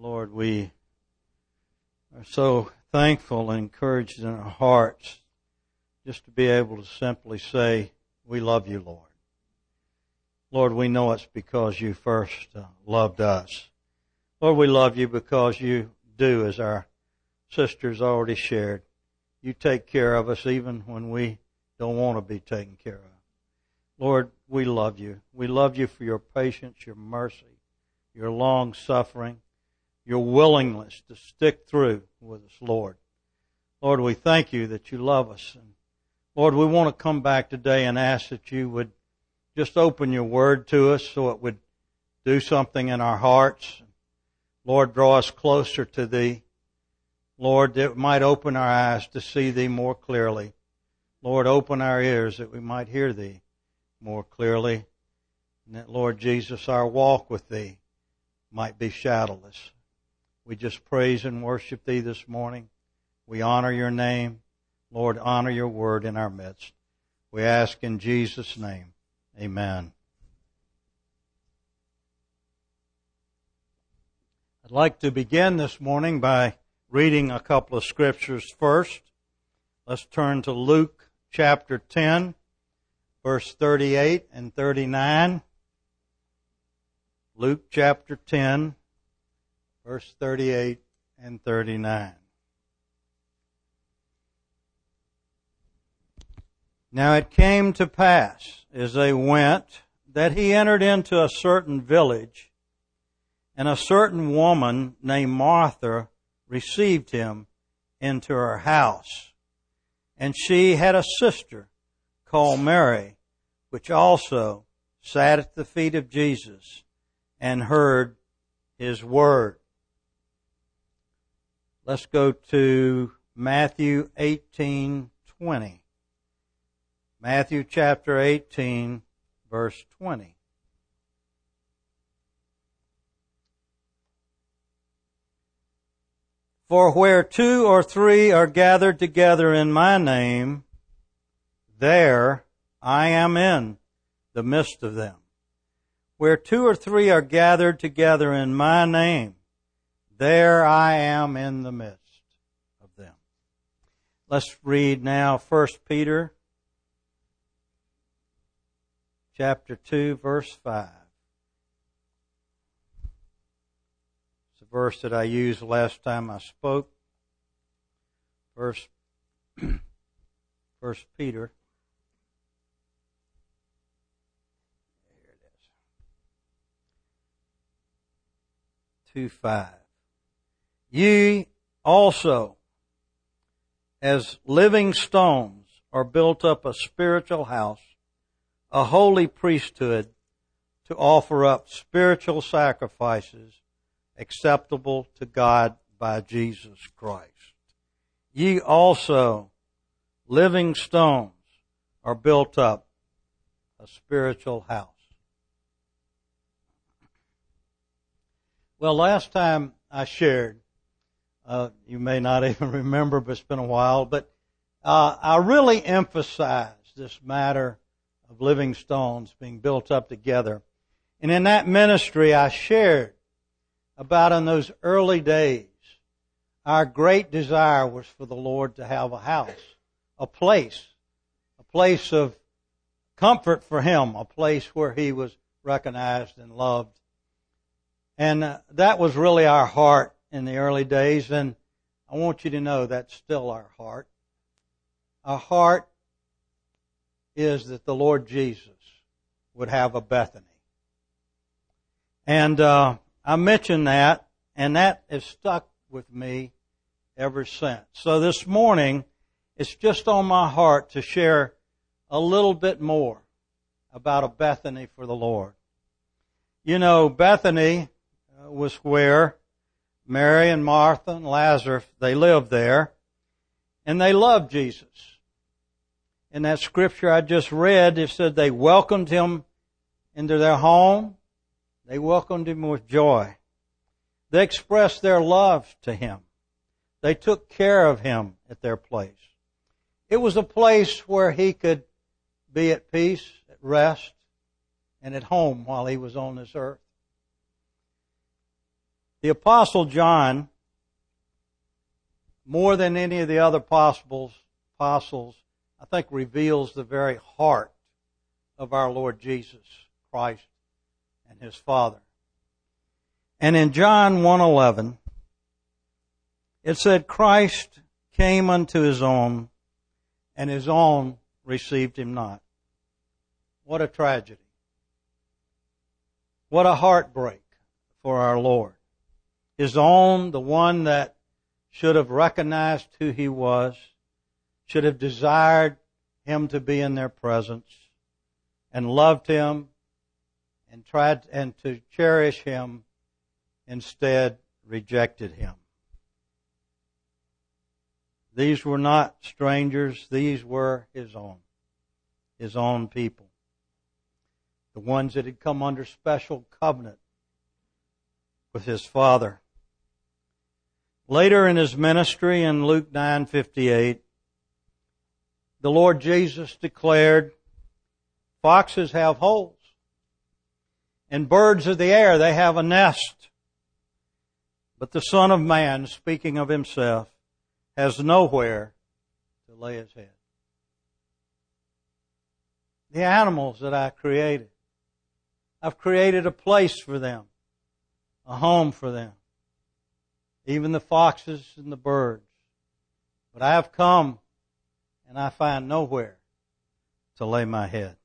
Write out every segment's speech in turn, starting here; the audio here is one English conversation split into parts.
Lord, we are so thankful and encouraged in our hearts just to be able to simply say, we love you, Lord. Lord, we know it's because you first loved us. Lord, we love you because you do, as our sisters already shared. You take care of us even when we don't want to be taken care of. Lord, we love you. We love you for your patience, your mercy, your long suffering, your willingness to stick through with us, Lord. Lord, we thank you that you love us. And Lord, we want to come back today and ask that you would just open your word to us so it would do something in our hearts. Lord, draw us closer to thee. Lord, that it might open our eyes to see thee more clearly. Lord, open our ears that we might hear thee more clearly. And that, Lord Jesus, our walk with thee might be shadowless. We just praise and worship thee this morning. We honor your name. Lord, honor your word in our midst. We ask in Jesus' name. Amen. I'd like to begin this morning by reading a couple of scriptures first. Let's turn to Luke chapter 10, verse 38 and 39. Luke chapter 10, verse 38 and 39. Now it came to pass, as they went, that he entered into a certain village, and a certain woman named Martha received him into her house. And she had a sister called Mary, which also sat at the feet of Jesus and heard his word. Let's go to Matthew 18:20. Matthew chapter 18, verse 20. For where two or three are gathered together in my name, there I am in the midst of them. Where two or three are gathered together in my name, there I am in the midst of them. Let's read now 1 Peter chapter 2, verse 5. It's a verse that I used last time I spoke. First Peter. Here it is. 2:5. Ye also, as living stones, are built up a spiritual house, a holy priesthood, to offer up spiritual sacrifices acceptable to God by Jesus Christ. Ye also, living stones, are built up a spiritual house. Well, last time I shared, you may not even remember, but it's been a while, but I really emphasized this matter of living stones being built up together. And in that ministry I shared about in those early days, our great desire was for the Lord to have a house, a place of comfort for Him, a place where He was recognized and loved. And that was really our heart in the early days, and I want you to know that's still our heart. Our heart is that the Lord Jesus would have a Bethany. And I mentioned that, and that has stuck with me ever since. So this morning, it's just on my heart to share a little bit more about a Bethany for the Lord. You know, Bethany was where Mary and Martha and Lazarus, they lived there, and they loved Jesus. In that scripture I just read, it said they welcomed him into their home. They welcomed him with joy. They expressed their love to him. They took care of him at their place. It was a place where he could be at peace, at rest, and at home while he was on this earth. The Apostle John, more than any of the other apostles, I think reveals the very heart of our Lord Jesus Christ and His Father. And in John 1:11, it said, Christ came unto His own, and His own received Him not. What a tragedy. What a heartbreak for our Lord. His own, the one that should have recognized who He was, should have desired Him to be in their presence, and loved Him, and tried to cherish Him, instead rejected Him. These were not strangers, these were His own people. The ones that had come under special covenant with His Father. Later in His ministry in Luke 9:58, the Lord Jesus declared, foxes have holes, and birds of the air, they have a nest. But the Son of Man, speaking of Himself, has nowhere to lay His head. The animals that I created, I've created a place for them, a home for them. Even the foxes and the birds. But I have come and I find nowhere to lay my head.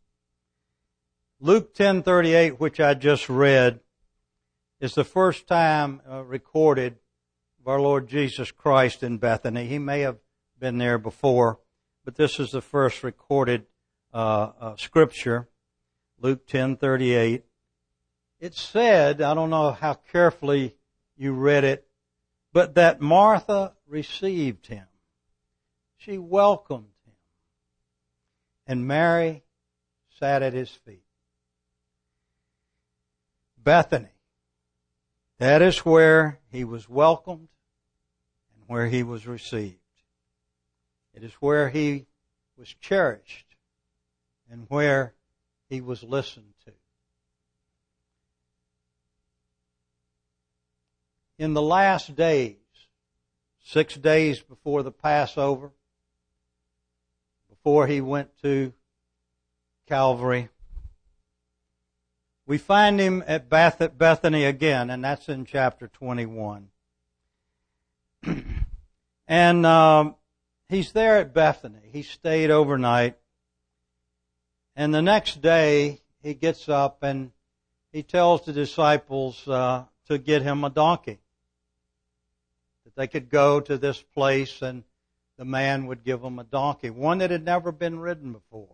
Luke 10:38, which I just read, is the first time recorded of our Lord Jesus Christ in Bethany. He may have been there before, but this is the first recorded scripture. Luke 10:38. It said, I don't know how carefully you read it, but that Martha received Him. She welcomed Him. And Mary sat at His feet. Bethany. That is where He was welcomed and where He was received. It is where He was cherished and where He was listened to. In the last days, 6 days before the Passover, before He went to Calvary, we find Him at Bethany again, and that's in chapter 21. And He's there at Bethany. He stayed overnight. And the next day, He gets up and He tells the disciples to get Him a donkey. That they could go to this place and the man would give them a donkey, one that had never been ridden before.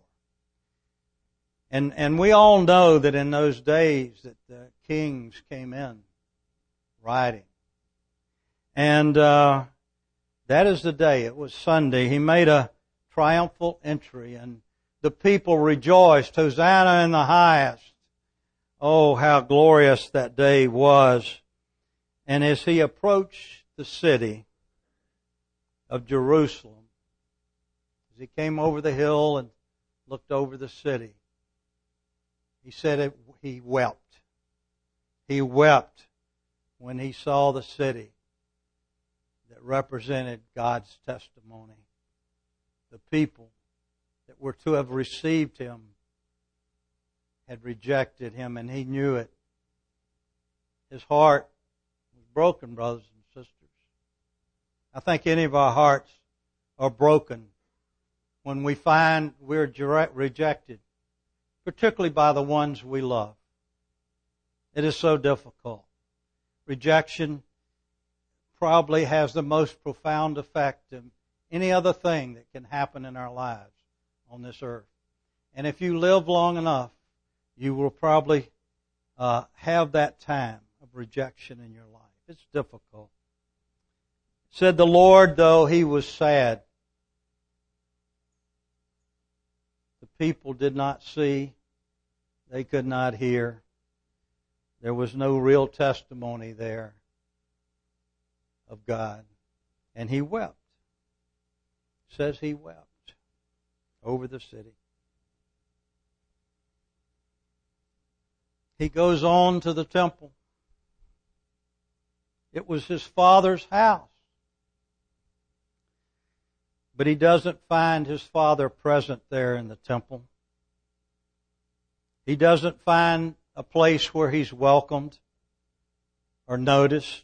And we all know that in those days that the kings came in riding. And that is the day. It was Sunday. He made a triumphal entry and the people rejoiced. Hosanna in the highest. Oh, how glorious that day was. And as He approached the city of Jerusalem, as He came over the hill and looked over the city, He said He wept. He wept when He saw the city that represented God's testimony. The people that were to have received Him had rejected Him, and He knew it. His heart was broken, brothers and sisters. I think any of our hearts are broken when we find we're rejected, particularly by the ones we love. It is so difficult. Rejection probably has the most profound effect of any other thing that can happen in our lives on this earth. And if you live long enough, you will probably have that time of rejection in your life. It's difficult. It said the Lord, though He was sad, the people did not see, they could not hear. There was no real testimony there of God. And He wept. It says He wept over the city. He goes on to the temple. It was his Father's house. But he doesn't find his Father present there in the temple. He doesn't find a place where he's welcomed or noticed.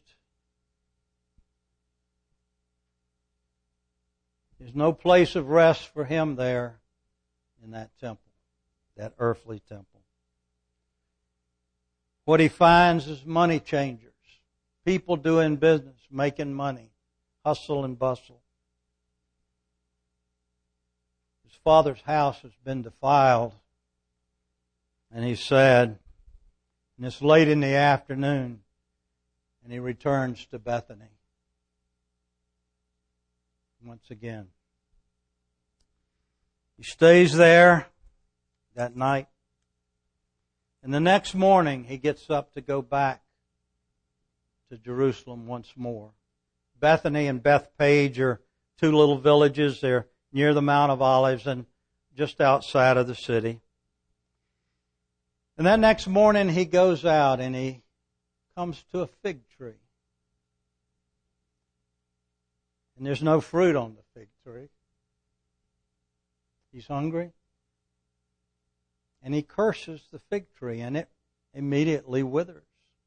There's no place of rest for him there in that temple, that earthly temple. What he finds is money changers, people doing business, making money, hustle and bustle. His Father's house has been defiled, and he's sad. And it's late in the afternoon, and he returns to Bethany once again. He stays there that night. And the next morning, he gets up to go back to Jerusalem once more. Bethany and Bethpage are two little villages. They're near the Mount of Olives and just outside of the city. And that next morning, he goes out and he comes to a fig tree. And there's no fruit on the fig tree. He's hungry. And he curses the fig tree, and it immediately withers.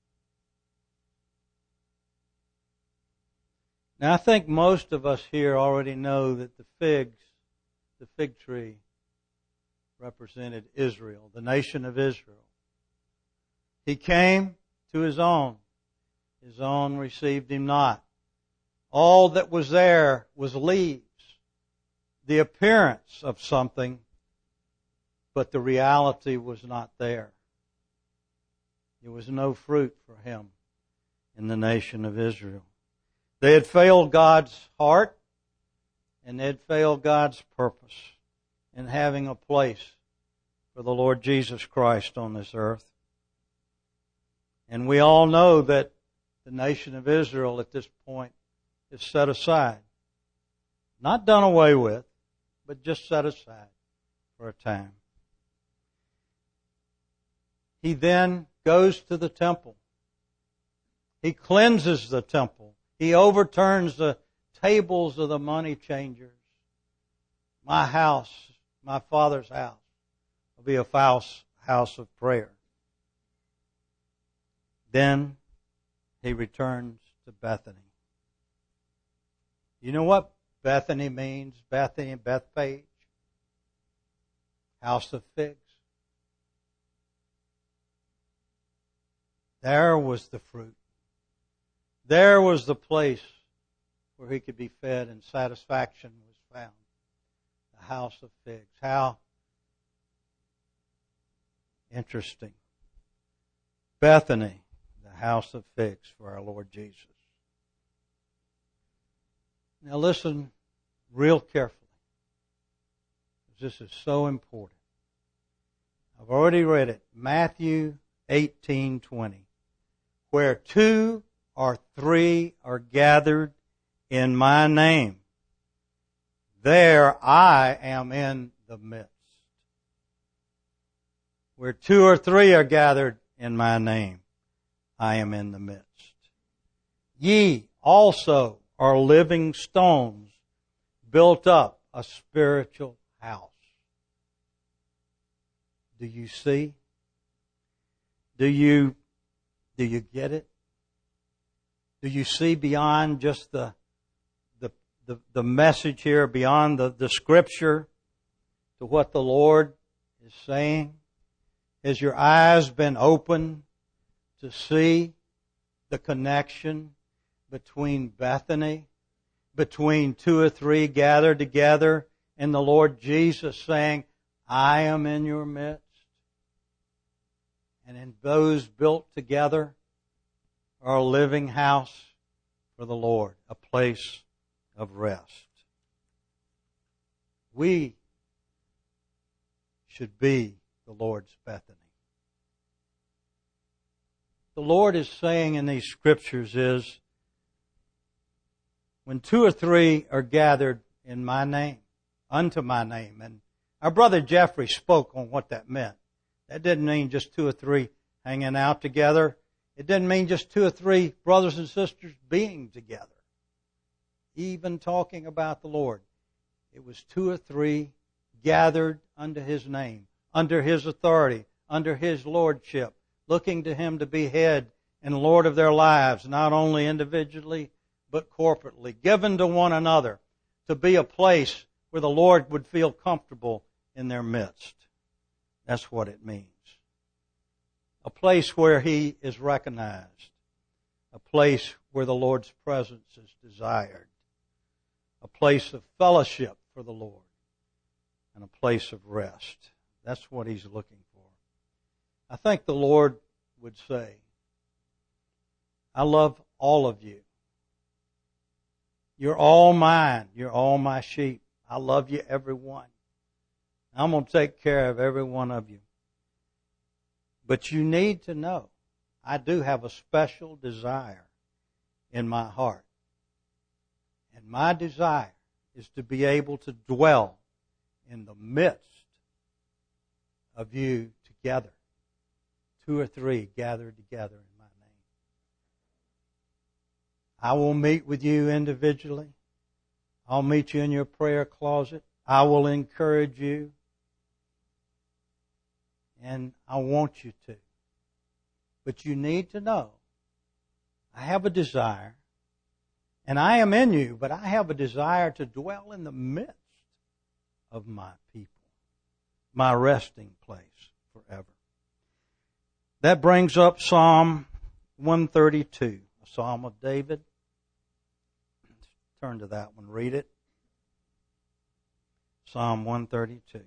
Now, I think most of us here already know that the fig tree represented Israel, the nation of Israel. He came to his own. His own received him not. All that was there was leaves, the appearance of something, but the reality was not there. There was no fruit for him in the nation of Israel. They had failed God's heart, and they had failed God's purpose in having a place for the Lord Jesus Christ on this earth. And we all know that the nation of Israel at this point is set aside. Not done away with, but just set aside for a time. He then goes to the temple. He cleanses the temple. He overturns the tables of the money changers. My house, my Father's house, will be a house of prayer. Then he returns to Bethany. You know what Bethany means? Bethany and Bethpage. House of figs. There was the fruit. There was the place where he could be fed and satisfaction was found. The house of figs. How interesting. Bethany, the house of figs for our Lord Jesus. Now listen real carefully, because this is so important. I've already read it. Matthew 18:20. Where 2 or 3 are gathered in my name, there I am in the midst. Where 2 or 3 are gathered in my name, I am in the midst. Ye also are living stones, built up a spiritual house. Do you see? Do you get it? Do you see beyond just the message here, beyond the scripture, to what the Lord is saying? Has your eyes been open to see the connection between Bethany, between 2 or 3 gathered together, and the Lord Jesus saying, I am in your midst? And in those built together are a living house for the Lord, a place of rest. We should be the Lord's Bethany. The Lord is saying in these scriptures is, when 2 or 3 are gathered in my name, unto my name, and our brother Jeffrey spoke on what that meant. That didn't mean just 2 or 3 hanging out together. It didn't mean just 2 or 3 brothers and sisters being together, even talking about the Lord. It was 2 or 3 gathered under His name, under His authority, under His lordship, looking to Him to be head and Lord of their lives, not only individually, but corporately, given to one another to be a place where the Lord would feel comfortable in their midst. That's what it means. A place where He is recognized. A place where the Lord's presence is desired. A place of fellowship for the Lord. And a place of rest. That's what He's looking for. I think the Lord would say, I love all of you. You're all mine. You're all my sheep. I love you, every one. I'm going to take care of every one of you. But you need to know, I do have a special desire in my heart. And my desire is to be able to dwell in the midst of you together. 2 or 3 gathered together in my name. I will meet with you individually. I'll meet you in your prayer closet. I will encourage you. And I want you to. But you need to know, I have a desire, and I am in you, but I have a desire to dwell in the midst of my people, my resting place forever. That brings up Psalm 132, a Psalm of David. Let's turn to that one, read it. Psalm 132.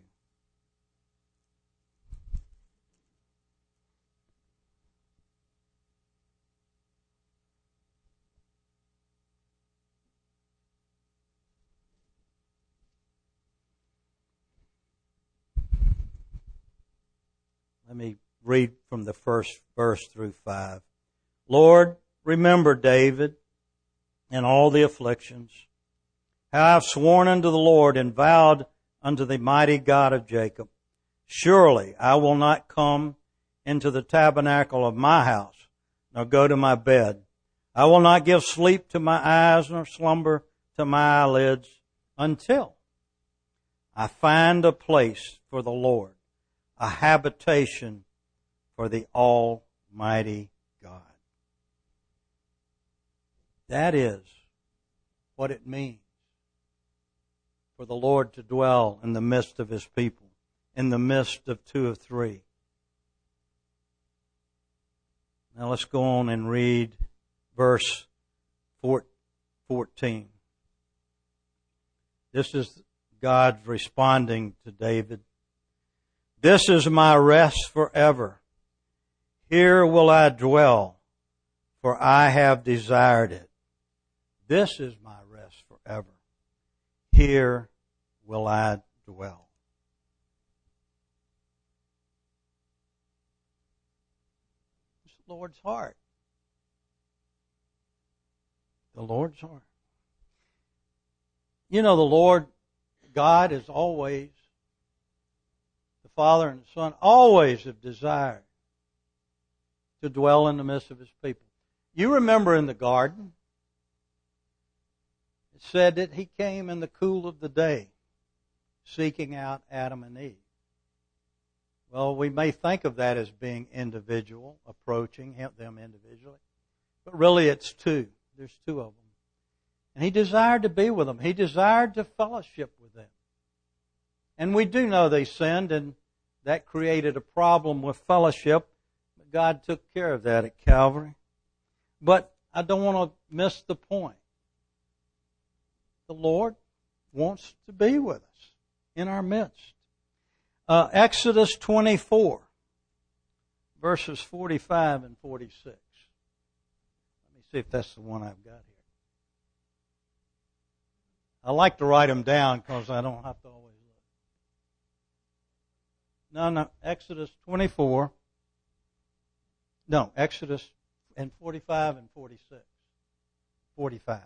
Let me read from the first verse through 5. Lord, remember David and all the afflictions, how I have sworn unto the Lord and vowed unto the mighty God of Jacob. Surely I will not come into the tabernacle of my house, nor go to my bed. I will not give sleep to my eyes, nor slumber to my eyelids, until I find a place for the Lord, a habitation for the Almighty God. That is what it means for the Lord to dwell in the midst of His people, in the midst of 2 or 3. Now let's go on and read verse 14. This is God responding to David. This is my rest forever. Here will I dwell, for I have desired it. This is my rest forever. Here will I dwell. It's the Lord's heart. The Lord's heart. You know, the Lord God is always, the Father and the Son always have desired to dwell in the midst of His people. You remember in the garden, it said that He came in the cool of the day, seeking out Adam and Eve. Well, we may think of that as being individual, approaching them individually. But really it's 2. There's 2 of them. And He desired to be with them. He desired to fellowship with them. And we do know they sinned, and that created a problem with fellowship. But God took care of that at Calvary. But I don't want to miss the point. The Lord wants to be with us in our midst. Exodus 24, verses 45 and 46. Let me see if that's the one I've got here. I like to write them down because I don't have to always look. No, Exodus 24. No, Exodus and 45 and 46. 45.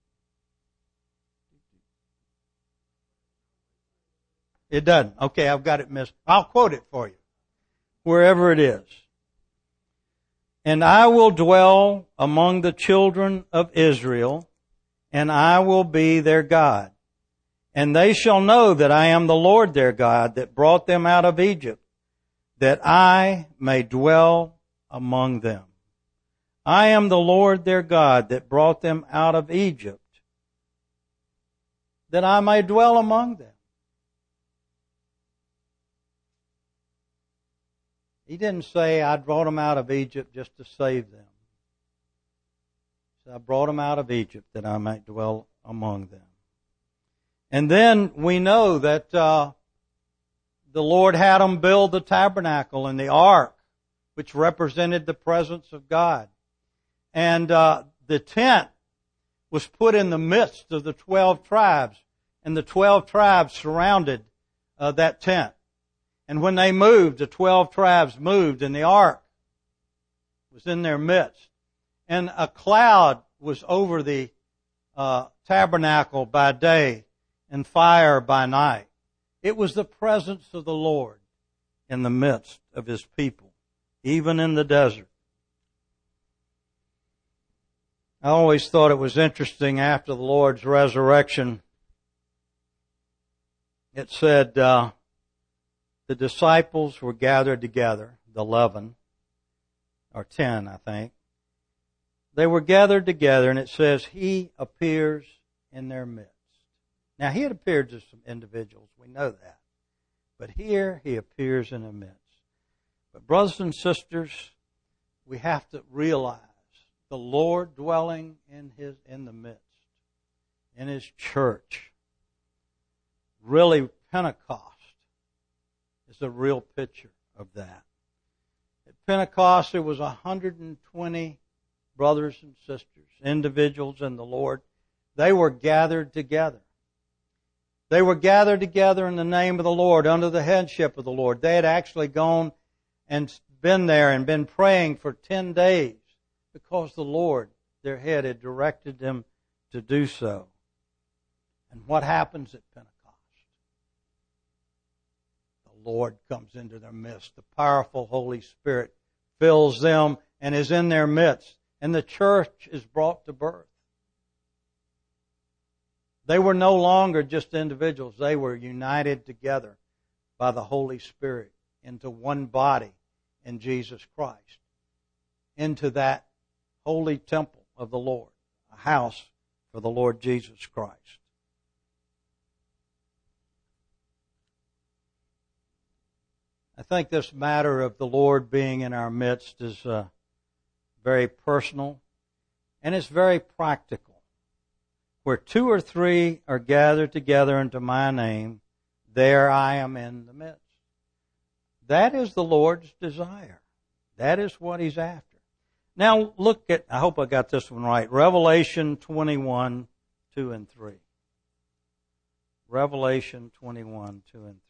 It doesn't. Okay, I've got it missed. I'll quote it for you, wherever it is. And I will dwell among the children of Israel, and I will be their God. And they shall know that I am the Lord their God that brought them out of Egypt, that I may dwell among them. I am the Lord their God that brought them out of Egypt, that I may dwell among them. He didn't say, I brought them out of Egypt just to save them. He said, I brought them out of Egypt that I might dwell among them. And then we know that the Lord had them build the tabernacle and the ark, which represented the presence of God. And the tent was put in the midst of the 12 tribes, and the 12 tribes surrounded that tent. And when they moved, the 12 tribes moved, and the ark was in their midst. And a cloud was over the tabernacle by day and fire by night. It was the presence of the Lord in the midst of His people, even in the desert. I always thought it was interesting after the Lord's resurrection. It said, the disciples were gathered together, the 11, or 10, I think. They were gathered together, and it says, He appears in their midst. Now, He had appeared to some individuals, we know that. But here, He appears in their midst. But brothers and sisters, we have to realize the Lord dwelling in the midst, in His church. Really, Pentecost is a real picture of that. At Pentecost, there was 120 brothers and sisters, individuals in the Lord. They were gathered together. They were gathered together in the name of the Lord, under the headship of the Lord. They had actually gone and been there and been praying for 10 days because the Lord, their head, had directed them to do so. And what happens at Pentecost? Lord comes into their midst. The powerful Holy Spirit fills them and is in their midst. And the church is brought to birth. They were no longer just individuals. They were united together by the Holy Spirit into one body in Jesus Christ. Into that holy temple of the Lord. A house for the Lord Jesus Christ. I think this matter of the Lord being in our midst is very personal, and it's very practical. Where 2 or 3 are gathered together into my name, there I am in the midst. That is the Lord's desire. That is what He's after. Now look at, I hope I got this one right, Revelation 21, 2 and 3. Revelation 21, 2 and 3.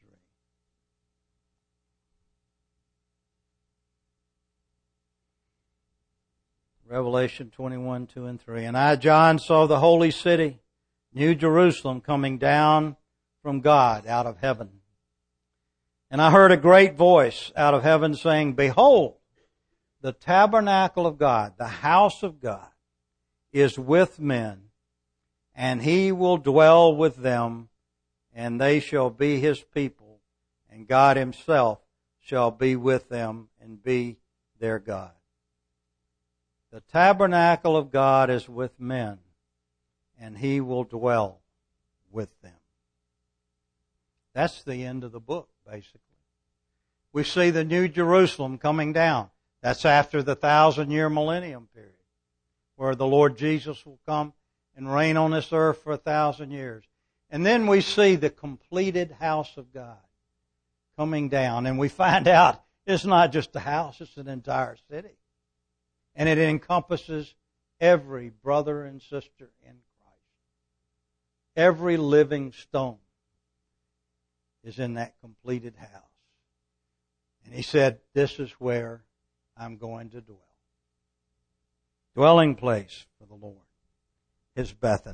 Revelation 21, 2 and 3. And I, John, saw the holy city, New Jerusalem, coming down from God out of heaven. And I heard a great voice out of heaven saying, Behold, the tabernacle of God, the house of God, is with men, and He will dwell with them, and they shall be His people, and God Himself shall be with them and be their God. The tabernacle of God is with men, and He will dwell with them. That's the end of the book, basically. We see the New Jerusalem coming down. That's after the 1,000-year millennium period, where the Lord Jesus will come and reign on this earth for 1,000 years. And then we see the completed house of God coming down, and we find out it's not just a house, it's an entire city. And it encompasses every brother and sister in Christ. Every living stone is in that completed house. And He said, this is where I'm going to dwell. Dwelling place for the Lord is Bethany.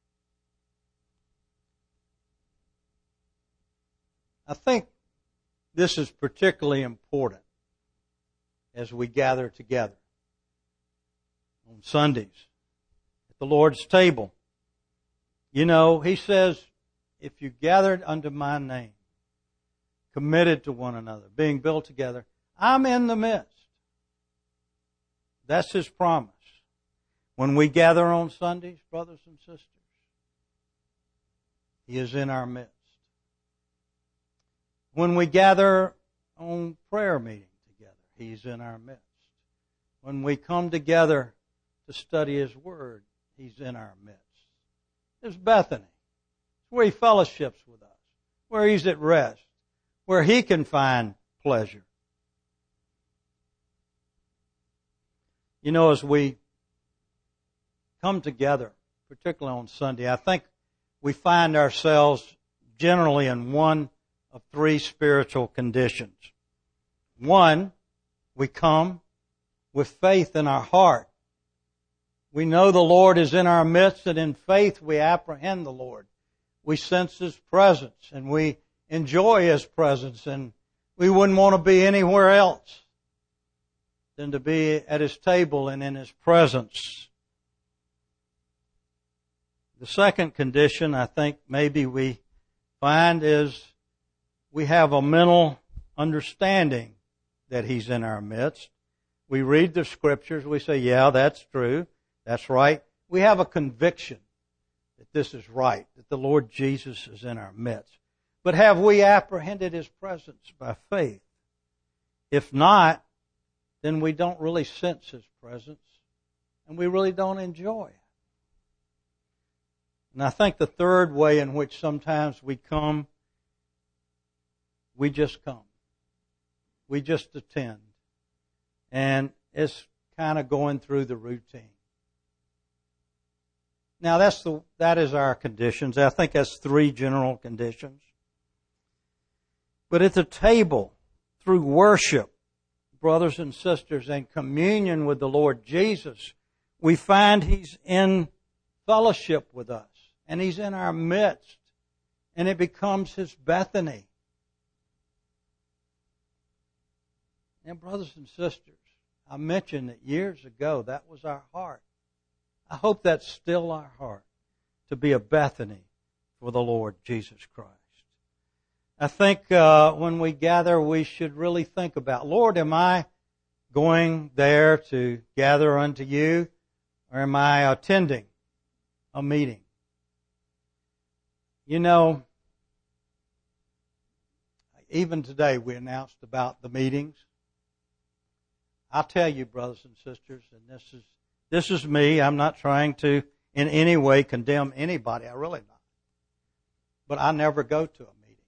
I think this is particularly important as we gather together on Sundays at the Lord's table. You know, He says, if you gathered unto my name, committed to one another, being built together, I'm in the midst. That's His promise. When we gather on Sundays, brothers and sisters, He is in our midst. When we gather on prayer meeting together, He's in our midst. When we come together to study His Word, He's in our midst. There's Bethany. It's where He fellowships with us, where He's at rest, where He can find pleasure. You know, as we come together, particularly on Sunday, I think we find ourselves generally in one of three spiritual conditions. One, we come with faith in our heart. We know the Lord is in our midst, and in faith we apprehend the Lord. We sense His presence, and we enjoy His presence, and we wouldn't want to be anywhere else than to be at His table and in His presence. The second condition I think maybe we find is we have a mental understanding that He's in our midst. We read the Scriptures, we say, yeah, that's true, that's right. We have a conviction that this is right, that the Lord Jesus is in our midst. But have we apprehended His presence by faith? If not, then we don't really sense His presence, and we really don't enjoy it. And I think the third way in which sometimes we come, we just come. We just attend. And it's kind of going through the routine. Now that is our conditions. I think that's three general conditions. But at the table, through worship, brothers and sisters, and communion with the Lord Jesus, we find He's in fellowship with us. And He's in our midst. And it becomes His Bethany. And brothers and sisters, I mentioned that years ago that was our heart. I hope that's still our heart, to be a Bethany for the Lord Jesus Christ. I think when we gather, we should really think about, Lord, am I going there to gather unto You, or am I attending a meeting? You know, even today we announced about the meetings. I'll tell you, brothers and sisters, and this is me. I'm not trying to in any way condemn anybody. I really not. But I never go to a meeting.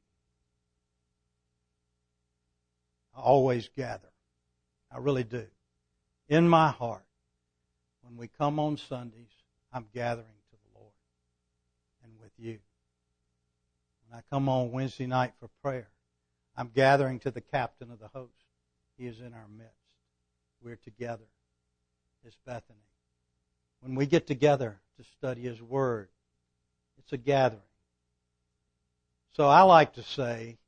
I always gather. I really do. In my heart, when we come on Sundays, I'm gathering to the Lord and with you. When I come on Wednesday night for prayer, I'm gathering to the captain of the host. He is in our midst. We're together. It's Bethany. When we get together to study His Word, it's a gathering. So I like to say,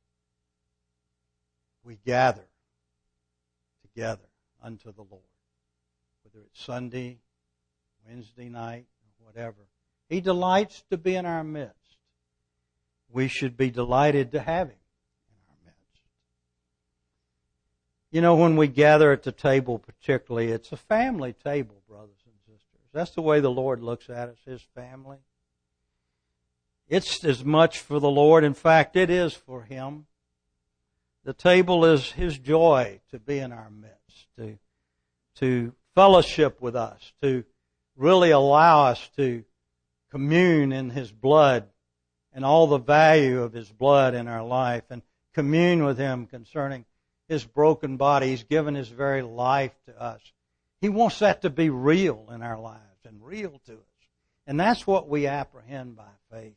we gather together unto the Lord. Whether it's Sunday, Wednesday night, or whatever. He delights to be in our midst. We should be delighted to have Him in our midst. You know, when we gather at the table particularly, it's a family table, brothers and sisters. That's the way the Lord looks at us, His family. It's as much for the Lord. In fact, it is for Him. The table is His joy to be in our midst, to fellowship with us, to really allow us to commune in His blood and all the value of His blood in our life, and commune with Him concerning His broken body. He's given His very life to us. He wants that to be real in our lives and real to us. And that's what we apprehend by faith.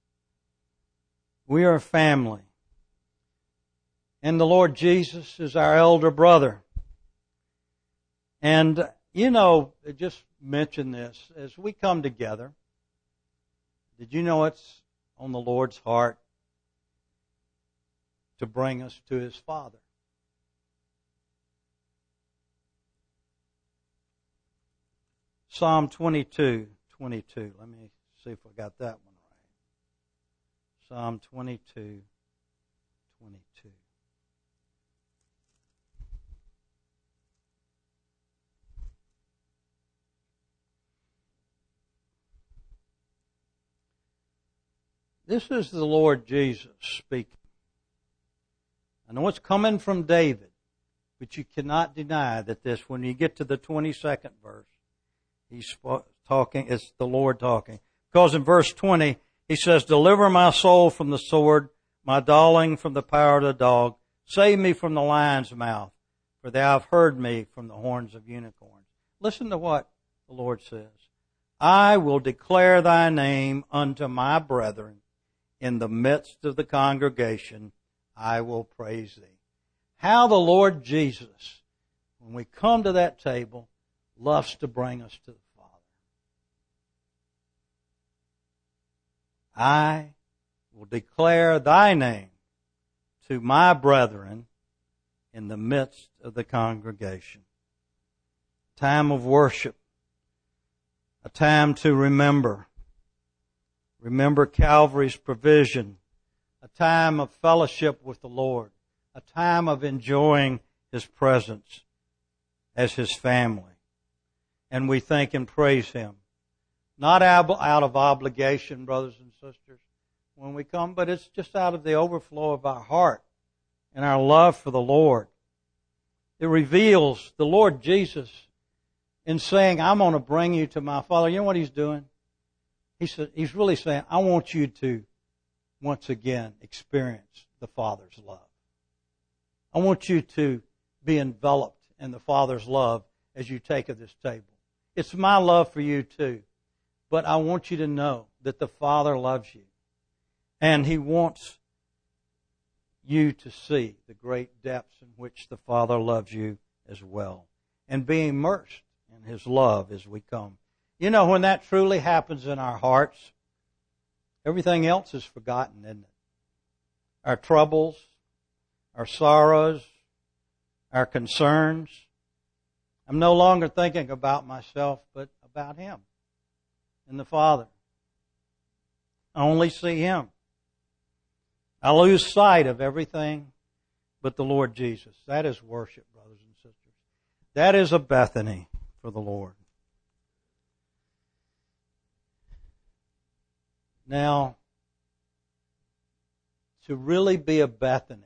We are a family. And the Lord Jesus is our elder brother. And, you know, just mention this. As we come together, did you know it's on the Lord's heart to bring us to His Father. Psalm 22. Let me see if I got that one right. Psalm 22. This is the Lord Jesus speaking. I know it's coming from David, but you cannot deny that this, when you get to the 22nd verse, he's talking, it's the Lord talking. Because in verse 20, he says, "Deliver my soul from the sword, my darling from the power of the dog. Save me from the lion's mouth, for thou hast heard me from the horns of unicorns." Listen to what the Lord says. "I will declare thy name unto my brethren. In the midst of the congregation, I will praise thee." How the Lord Jesus, when we come to that table, loves to bring us to the Father. "I will declare thy name to my brethren in the midst of the congregation." Time of worship. A time to remember. Remember Calvary's provision. A time of fellowship with the Lord. A time of enjoying His presence as His family. And we thank and praise Him. Not out of obligation, brothers and sisters, when we come, but it's just out of the overflow of our heart and our love for the Lord. It reveals the Lord Jesus in saying, "I'm going to bring you to my Father." You know what He's doing? He's really saying, "I want you to once again experience the Father's love. I want you to be enveloped in the Father's love as you take of this table. It's my love for you too, but I want you to know that the Father loves you. And He wants you to see the great depths in which the Father loves you as well. And be immersed in His love as we come. You know, when that truly happens in our hearts, everything else is forgotten, isn't it? Our troubles, our sorrows, our concerns. I'm no longer thinking about myself, but about Him and the Father. I only see Him. I lose sight of everything but the Lord Jesus. That is worship, brothers and sisters. That is a Bethany for the Lord. Now, to really be a Bethany,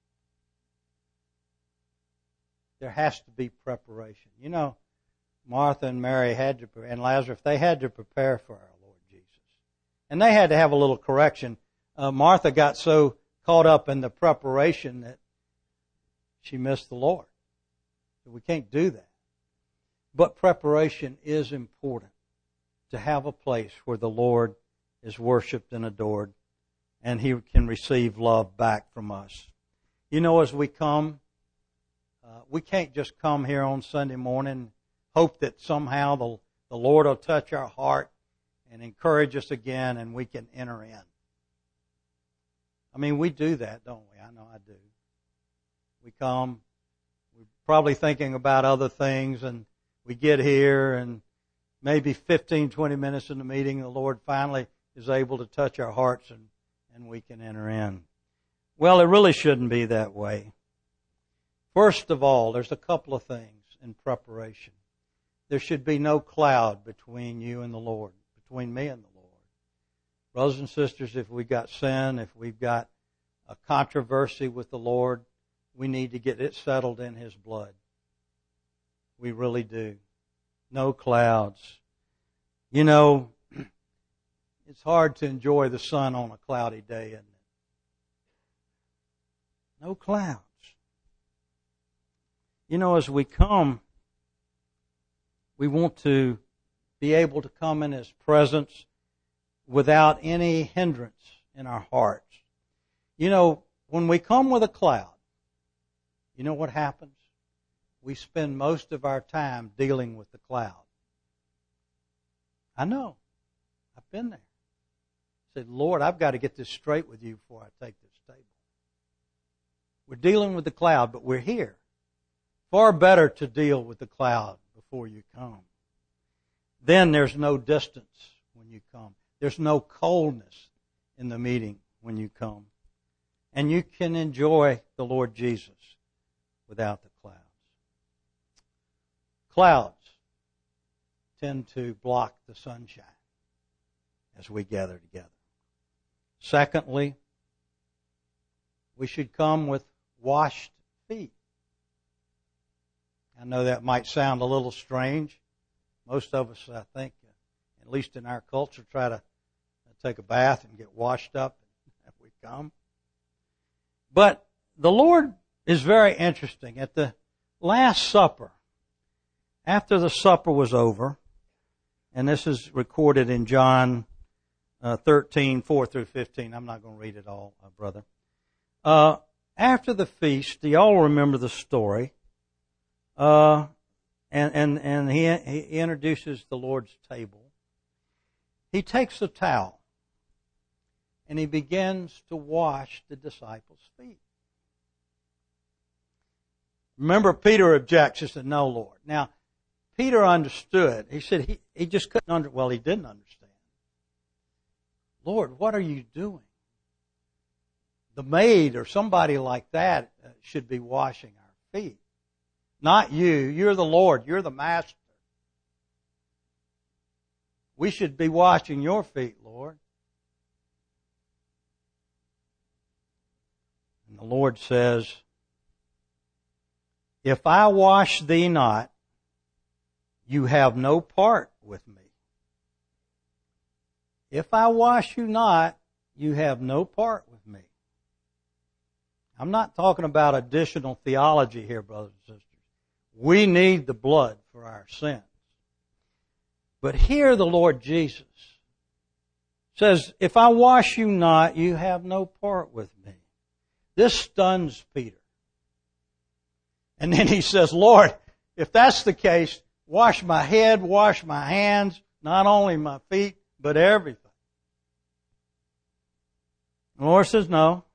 there has to be preparation. You know, Martha and Mary and Lazarus, they had to prepare for our Lord Jesus. And they had to have a little correction. Martha got so caught up in the preparation that she missed the Lord. We can't do that. But preparation is important, to have a place where the Lord is worshiped and adored, and He can receive love back from us. You know, as we come, we can't just come here on Sunday morning, hope that somehow the Lord will touch our heart and encourage us again and we can enter in. I mean, we do that, don't we? I know I do. We come, we're probably thinking about other things, and we get here, and maybe 15, 20 minutes in the meeting, the Lord finally is able to touch our hearts and we can enter in. Well, it really shouldn't be that way. First of all, there's a couple of things in preparation. There should be no cloud between you and the Lord, between me and the Lord. Brothers and sisters, if we've got sin, if we've got a controversy with the Lord, we need to get it settled in His blood. We really do. No clouds. You know, it's hard to enjoy the sun on a cloudy day, isn't it? No clouds. You know, as we come, we want to be able to come in His presence without any hindrance in our hearts. You know, when we come with a cloud, you know what happens? We spend most of our time dealing with the cloud. I know. I've been there. I said, Lord, I've got to get this straight with you before I take this table. We're dealing with the cloud, but we're here. Far better to deal with the cloud before you come. Then there's no distance when you come. There's no coldness in the meeting when you come. And you can enjoy the Lord Jesus without the clouds. Clouds tend to block the sunshine as we gather together. Secondly, we should come with washed feet. I know that might sound a little strange. Most of us, I think, at least in our culture, try to take a bath and get washed up as we come. But the Lord is very interesting. At the Last Supper, after the supper was over, and this is recorded in John 13, 4 through 15. I'm not going to read it all, brother. After the feast, do y'all remember the story? And he introduces the Lord's table. He takes a towel and he begins to wash the disciples' feet. Remember, Peter objects. He said, "No, Lord." Now, Peter understood. He said he just couldn't he didn't understand. "Lord, what are you doing? The maid or somebody like that should be washing our feet. Not you. You're the Lord. You're the master. We should be washing your feet, Lord." And the Lord says, "If I wash thee not, you have no part with me. If I wash you not, you have no part with me." I'm not talking about additional theology here, brothers and sisters. We need the blood for our sins. But here the Lord Jesus says, "If I wash you not, you have no part with me." This stuns Peter. And then he says, "Lord, if that's the case, wash my head, wash my hands, not only my feet, but everything." The Lord says, "No.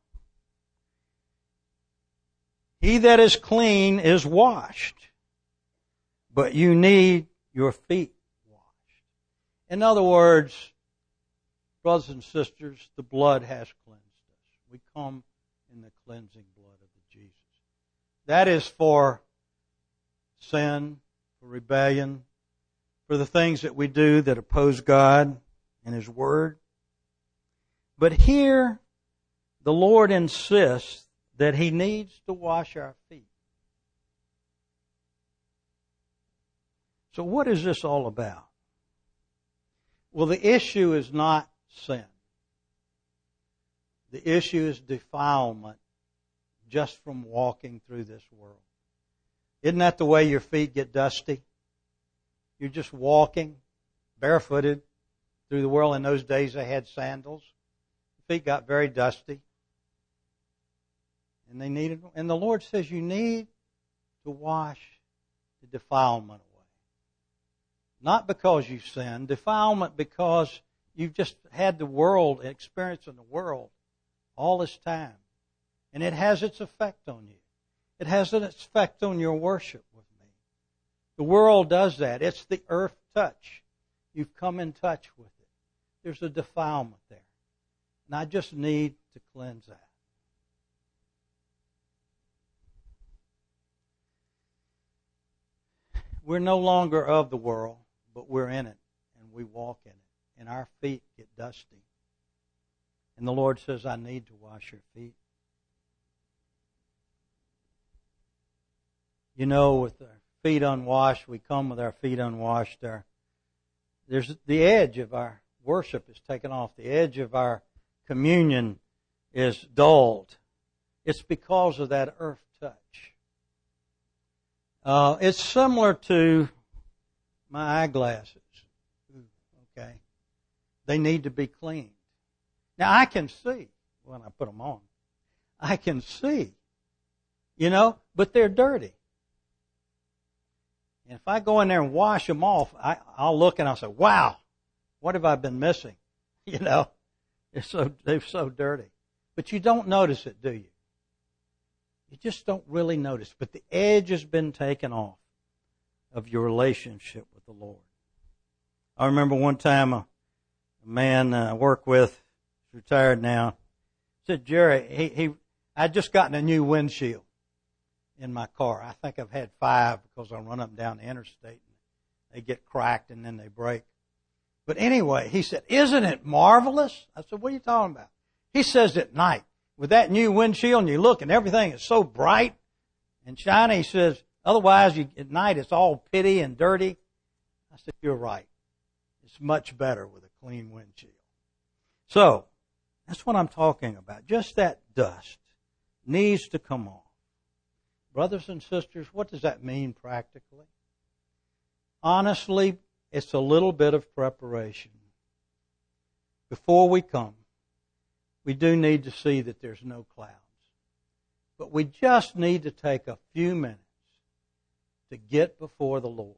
He that is clean is washed, but you need your feet washed." In other words, brothers and sisters, the blood has cleansed us. We come in the cleansing blood of Jesus. That is for sin, for rebellion, for the things that we do that oppose God and His Word. But here, the Lord insists that He needs to wash our feet. So what is this all about? Well, the issue is not sin. The issue is defilement just from walking through this world. Isn't that the way your feet get dusty? You're just walking barefooted through the world. In those days they had sandals. Feet got very dusty. And the Lord says you need to wash the defilement away. Not because you sinned, defilement because you've just had the world, experience in the world all this time. And it has its effect on you. It has its effect on your worship with me. The world does that. It's the earth touch. You've come in touch with it. There's a defilement there. And I just need to cleanse that. We're no longer of the world, but we're in it, and we walk in it, and our feet get dusty. And the Lord says, "I need to wash your feet." You know, with our feet unwashed, we come with our feet unwashed. There's the edge of our worship is taken off. The edge of our communion is dulled. It's because of that earth touch. It's similar to my eyeglasses. Okay, they need to be cleaned. Now I can see when I put them on. I can see, but they're dirty. And if I go in there and wash them off, I'll look and I'll say, "Wow, what have I been missing?" They're so dirty. But you don't notice it, do you? You just don't really notice. But the edge has been taken off of your relationship with the Lord. I remember one time a man I work with, retired now, said, Jerry, I'd just gotten a new windshield in my car. I think I've had 5 because I run up and down the interstate and they get cracked and then they break. But anyway, he said, isn't it marvelous? I said, what are you talking about? He says at night, with that new windshield and you look and everything is so bright and shiny, he says, otherwise at night it's all pitty and dirty. I said, you're right. It's much better with a clean windshield. So, that's what I'm talking about. Just that dust needs to come off. Brothers and sisters, what does that mean practically? Honestly, it's a little bit of preparation. Before we come, we do need to see that there's no clouds. But we just need to take a few minutes to get before the Lord.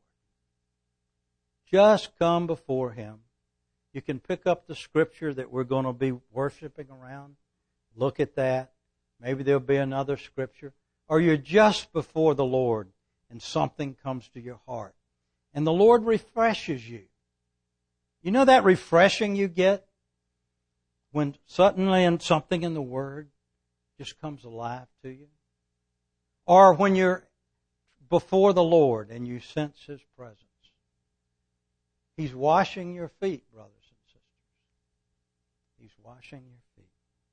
Just come before Him. You can pick up the scripture that we're going to be worshiping around. Look at that. Maybe there'll be another scripture. Or you're just before the Lord and something comes to your heart. And the Lord refreshes you. You know that refreshing you get when suddenly something in the Word just comes alive to you? Or when you're before the Lord and you sense His presence. He's washing your feet, brothers and sisters. He's washing your feet.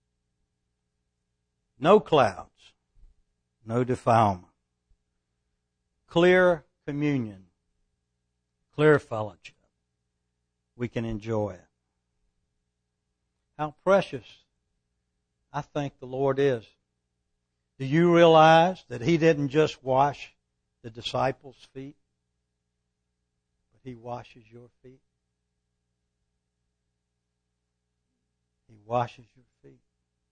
No clouds. No defilement. Clear communion. Clear fellowship. We can enjoy it. How precious I think the Lord is. Do you realize that He didn't just wash the disciples' feet, but He washes your feet? He washes your feet.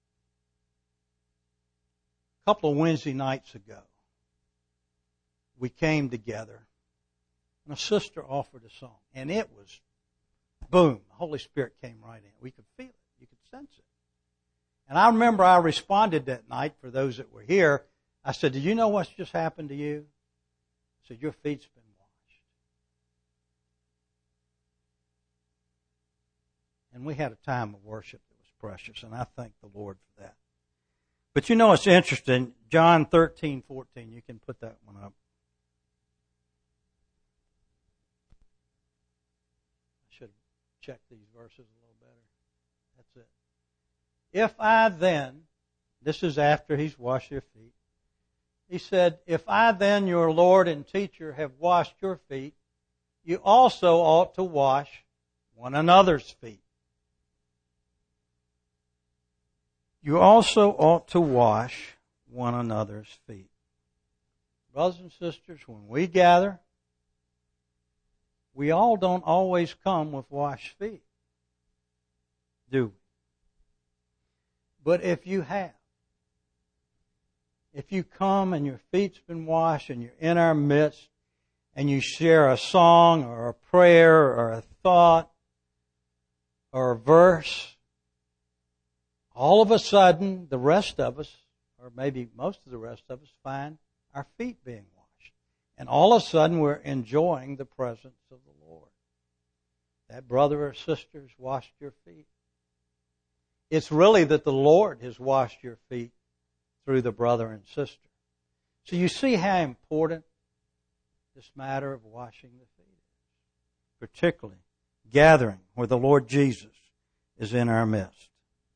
A couple of Wednesday nights ago, we came together and a sister offered a song. And it was, boom, the Holy Spirit came right in. We could feel it. You could sense it. And I remember I responded that night for those that were here. I said, do you know what's just happened to you? I said, your feet's been washed. And we had a time of worship that was precious, and I thank the Lord for that. But you know it's interesting, John 13:14, you can put that one up. I should have checked these verses a little better. That's it. If I then, this is after He's washed your feet, He said, if I then, your Lord and teacher, have washed your feet, you also ought to wash one another's feet. You also ought to wash one another's feet. Brothers and sisters, when we gather, we all don't always come with washed feet, do we? But if you have, if you come and your feet's been washed and you're in our midst and you share a song or a prayer or a thought or a verse, all of a sudden, the rest of us, or maybe most of the rest of us, find our feet being washed. And all of a sudden, we're enjoying the presence of the Lord. That brother or sister has washed your feet. It's really that the Lord has washed your feet through the brother and sister. So you see how important this matter of washing the feet is. Particularly gathering where the Lord Jesus is in our midst.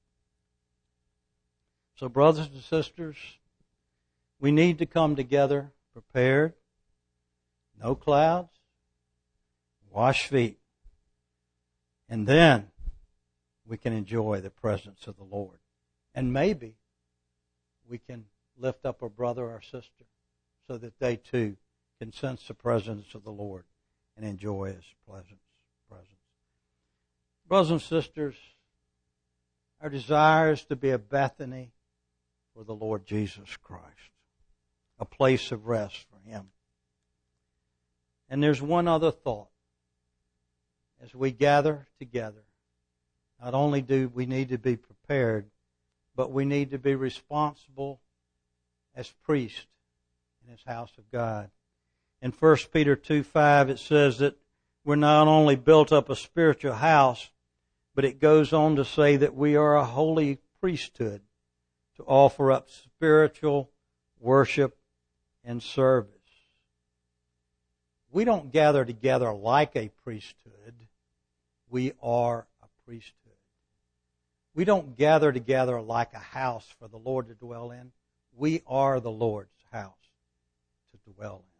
So brothers and sisters, we need to come together prepared, no clouds, wash feet, and then we can enjoy the presence of the Lord. And maybe we can lift up a brother or sister so that they too can sense the presence of the Lord and enjoy His presence. Brothers and sisters, our desire is to be a Bethany for the Lord Jesus Christ, a place of rest for Him. And there's one other thought. As we gather together, not only do we need to be prepared, but we need to be responsible as priests in His house of God. In 1 Peter 2:5 it says that we're not only built up a spiritual house, but it goes on to say that we are a holy priesthood to offer up spiritual worship and service. We don't gather together like a priesthood. We are a priesthood. We don't gather together like a house for the Lord to dwell in. We are the Lord's house to dwell in.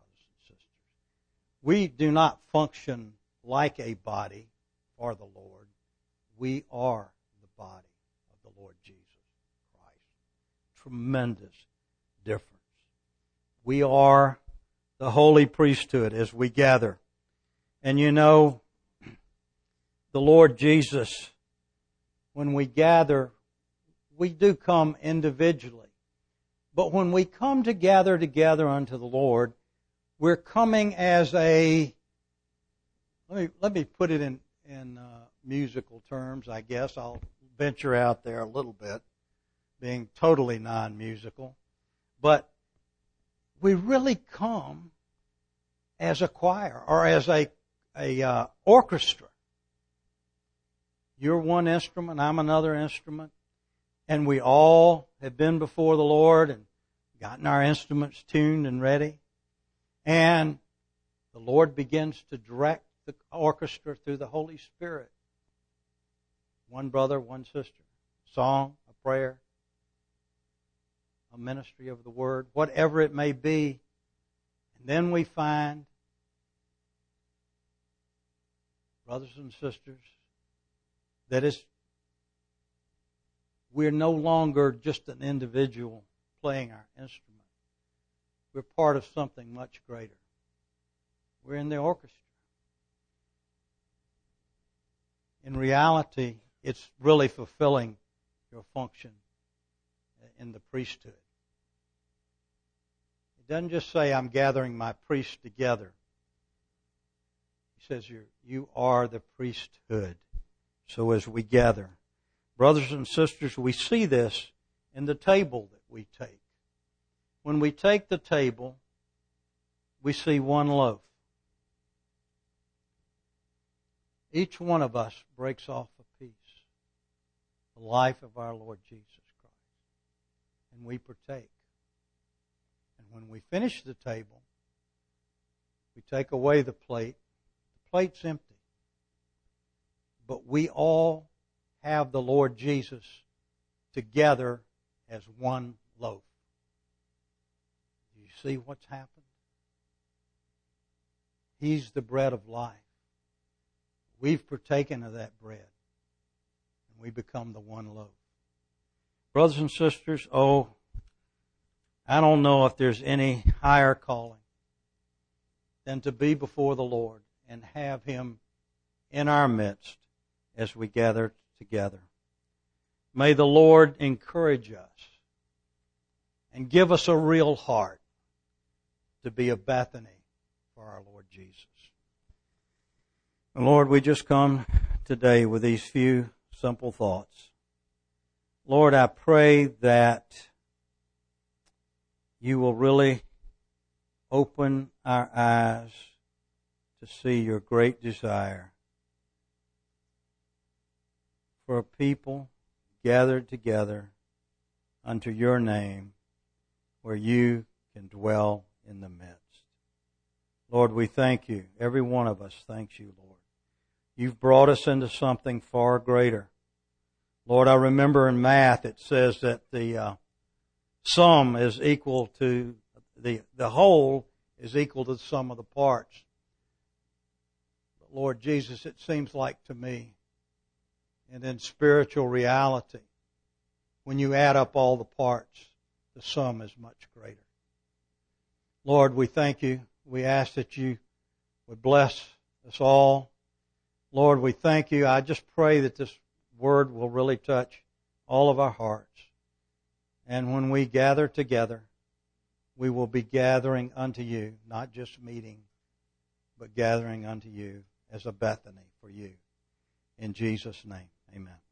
We do not function like a body for the Lord. We are the body of the Lord Jesus Christ. Tremendous difference. We are the holy priesthood as we gather. And you know, the Lord Jesus, when we gather, we do come individually. But when we come to gather together unto the Lord, we're coming as a, let me put it in musical terms, I guess. I'll venture out there a little bit, being totally non-musical. But we really come as a choir or as a orchestra. You're one instrument, I'm another instrument, and we all have been before the Lord and gotten our instruments tuned and ready. And the Lord begins to direct the orchestra through the Holy Spirit. One brother, one sister. A song, a prayer, a ministry of the Word, whatever it may be. And then we find, brothers and sisters, that we're no longer just an individual playing our instrument. We're part of something much greater. We're in the orchestra. In reality, it's really fulfilling your function in the priesthood. It doesn't just say, I'm gathering my priests together. He says, you are the priesthood. So as we gather, brothers and sisters, we see this in the table that we take. When we take the table, we see one loaf. Each one of us breaks off a piece, the life of our Lord Jesus Christ, and we partake. And when we finish the table, we take away the plate. The plate's empty. But we all have the Lord Jesus together as one loaf. Do you see what's happened? He's the bread of life. We've partaken of that bread, and we become the one loaf. Brothers and sisters, I don't know if there's any higher calling than to be before the Lord and have Him in our midst as we gather together. May the Lord encourage us and give us a real heart to be a Bethany for our Lord Jesus. And Lord, we just come today with these few simple thoughts. Lord, I pray that You will really open our eyes to see Your great desire for a people gathered together unto Your name where You can dwell in the midst. Lord, we thank You. Every one of us thanks You, Lord. You've brought us into something far greater. Lord, I remember in math it says that the sum is equal to the whole is equal to the sum of the parts. But Lord Jesus, it seems like to me, and in spiritual reality, when you add up all the parts, the sum is much greater. Lord, we thank You. We ask that You would bless us all. Lord, we thank You. I just pray that this word will really touch all of our hearts. And when we gather together, we will be gathering unto You, not just meeting, but gathering unto You as a Bethany for You. In Jesus' name, amen.